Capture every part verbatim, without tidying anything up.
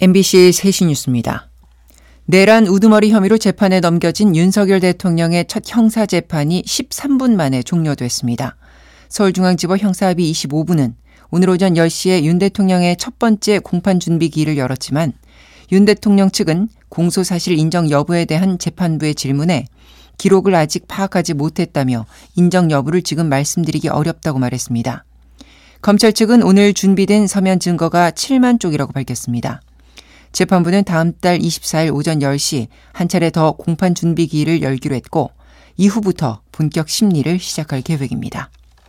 엠비씨 세 시 뉴스입니다. 내란 우두머리 혐의로 재판에 넘겨진 윤석열 대통령의 첫 형사재판이 십삼 분 만에 종료됐습니다. 서울중앙지법 형사합의 이십오 부는 오늘 오전 열 시에 윤 대통령의 첫 번째 공판준비기일을 열었지만 윤 대통령 측은 공소사실 인정 여부에 대한 재판부의 질문에 기록을 아직 파악하지 못했다며 인정 여부를 지금 말씀드리기 어렵다고 말했습니다. 검찰 측은 오늘 준비된 서면 증거가 칠만 쪽이라고 밝혔습니다. 재판부는 다음 달 이십사일 오전 열 시 한 차례 더 공판 준비 기일을 열기로 했고 이후부터 본격 심리를 시작할 계획입니다.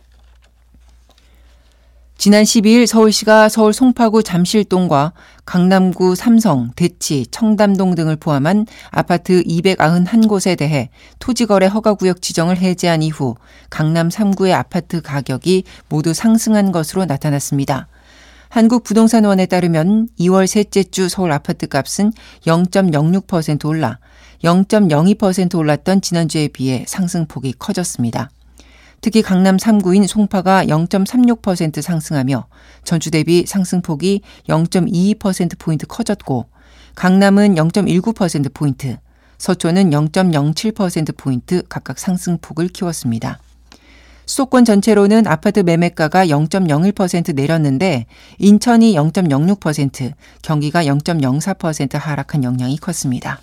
지난 십이일 서울시가 서울 송파구 잠실동과 강남구 삼성, 대치, 청담동 등을 포함한 아파트 이백구십일 곳에 대해 토지거래 허가구역 지정을 해제한 이후 강남 삼 구의 아파트 가격이 모두 상승한 것으로 나타났습니다. 한국부동산원에 따르면 이월 셋째 주 서울 아파트 값은 영 점 영육 퍼센트 올라 영 점 영이 퍼센트 올랐던 지난주에 비해 상승폭이 커졌습니다. 특히 강남 삼 구인 송파가 영 점 삼육 퍼센트 상승하며 전주 대비 상승폭이 영 점 이이 퍼센트포인트 커졌고 강남은 영 점 일구 퍼센트포인트, 서초는 영 점 영칠 퍼센트포인트 각각 상승폭을 키웠습니다. 수도권 전체로는 아파트 매매가가 영 점 영일 퍼센트 내렸는데 인천이 영 점 영육 퍼센트, 경기가 영 점 영사 퍼센트 하락한 영향이 컸습니다.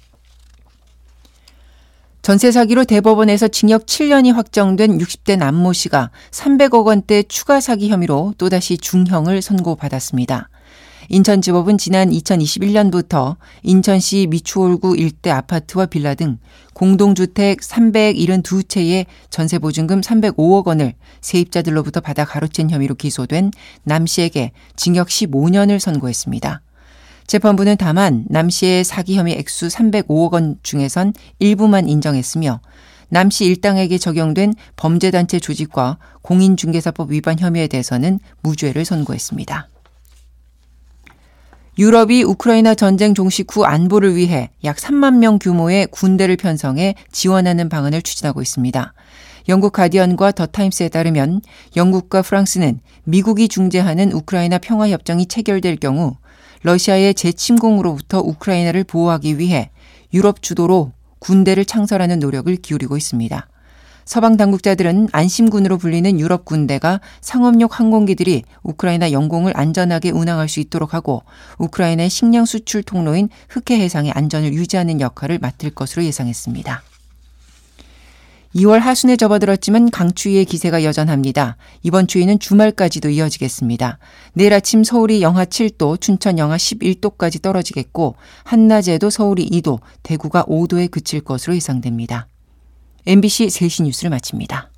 전세 사기로 대법원에서 징역 칠 년이 확정된 육십 대 남모 씨가 삼백억 원대 추가 사기 혐의로 또다시 중형을 선고받았습니다. 인천지법은 지난 이천이십일 년부터 인천시 미추홀구 일대 아파트와 빌라 등 공동주택 삼백칠십이 채의 전세보증금 삼백오억 원을 세입자들로부터 받아 가로챈 혐의로 기소된 남 씨에게 징역 십오 년을 선고했습니다. 재판부는 다만 남 씨의 사기 혐의 액수 삼백오억 원 중에선 일부만 인정했으며 남 씨 일당에게 적용된 범죄단체 조직과 공인중개사법 위반 혐의에 대해서는 무죄를 선고했습니다. 유럽이 우크라이나 전쟁 종식 후 안보를 위해 약 삼만 명 규모의 군대를 편성해 지원하는 방안을 추진하고 있습니다. 영국 가디언과 더 타임스에 따르면 영국과 프랑스는 미국이 중재하는 우크라이나 평화협정이 체결될 경우 러시아의 재침공으로부터 우크라이나를 보호하기 위해 유럽 주도로 군대를 창설하는 노력을 기울이고 있습니다. 서방 당국자들은 안심군으로 불리는 유럽 군대가 상업용 항공기들이 우크라이나 영공을 안전하게 운항할 수 있도록 하고 우크라이나의 식량 수출 통로인 흑해 해상의 안전을 유지하는 역할을 맡을 것으로 예상했습니다. 이월 하순에 접어들었지만 강추위의 기세가 여전합니다. 이번 추위는 주말까지도 이어지겠습니다. 내일 아침 서울이 영하 칠 도, 춘천 영하 십일 도까지 떨어지겠고 한낮에도 서울이 이 도, 대구가 오 도에 그칠 것으로 예상됩니다. 엠비씨 세 시 뉴스를 마칩니다.